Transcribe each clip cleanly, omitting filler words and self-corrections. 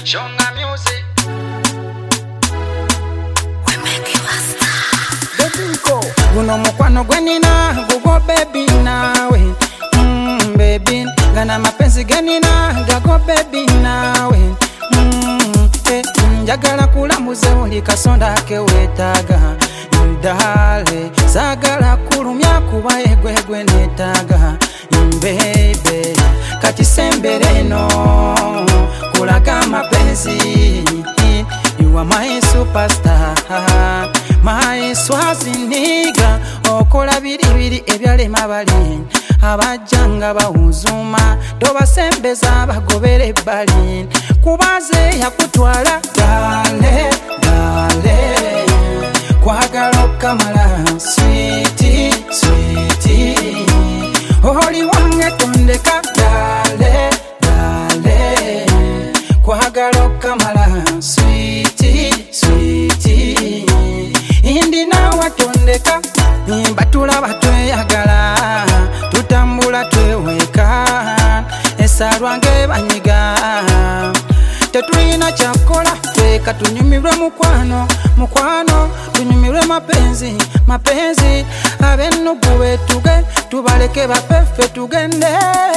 Shonga music. We make you a star. Baby go. Guno mukwano gwenina gugo baby nawe. Baby gana mapenzi genina gago baby nawe. Njagala kulambuze uli kasonda ke wetaga. Ndale sagala kulumya kuba egwegwe netaga. Baby kati sembere no kulaga mapenzi. You are my superstar, my swazi nigga. Okola biri ebyalema bali abajanga bawuzuma tobasembeza bagobere bali kubaze yakutwala dale dale kwagala okamala sweetie sweetie oli wange tondeka dale dale kwagala okamala sweetie sweetie indi nawe tondeka mbatula batweyagala tutambula tweweka esalwange banyiga tetulina kyakola tweka tunyumirwe mukwano tunyumirwe mapenzi abennugu betuge tubaleke bafeffe tugende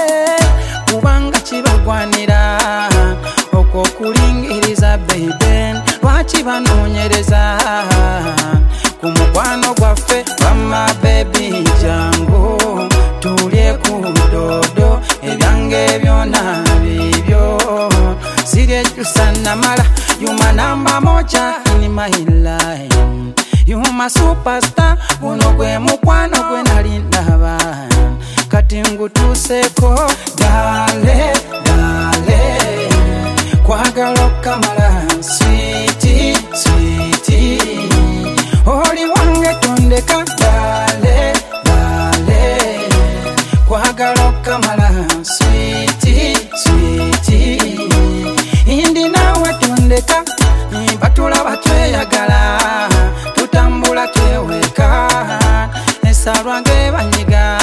kubanga kibagwanira okwokulingiriza baby lwaki banoonyereza ku mukwano gwaffe mama baby jangu tulye ku dodo ebyange byona bibyo siryejusana mala you my number moja in my life you my superstar guno gwe mukwano gwe nali ndaba kati ngutuseko dale dale kwagala okamala sweetie sweetie oli wange tondeka dale dale kwagala okamala sweetie sweetie indi nawe tondeka batula batweyagala tutambula tweweka esalwange banyiga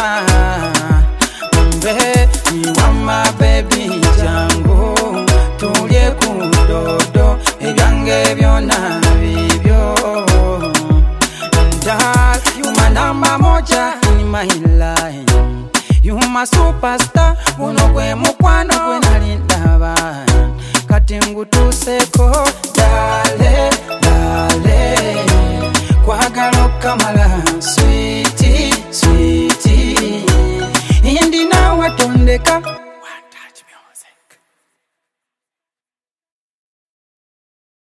mbe niwama baby jangu tulye ku dodo ebyange byona bibyo. You my number moja in my life. You my superstar. Uno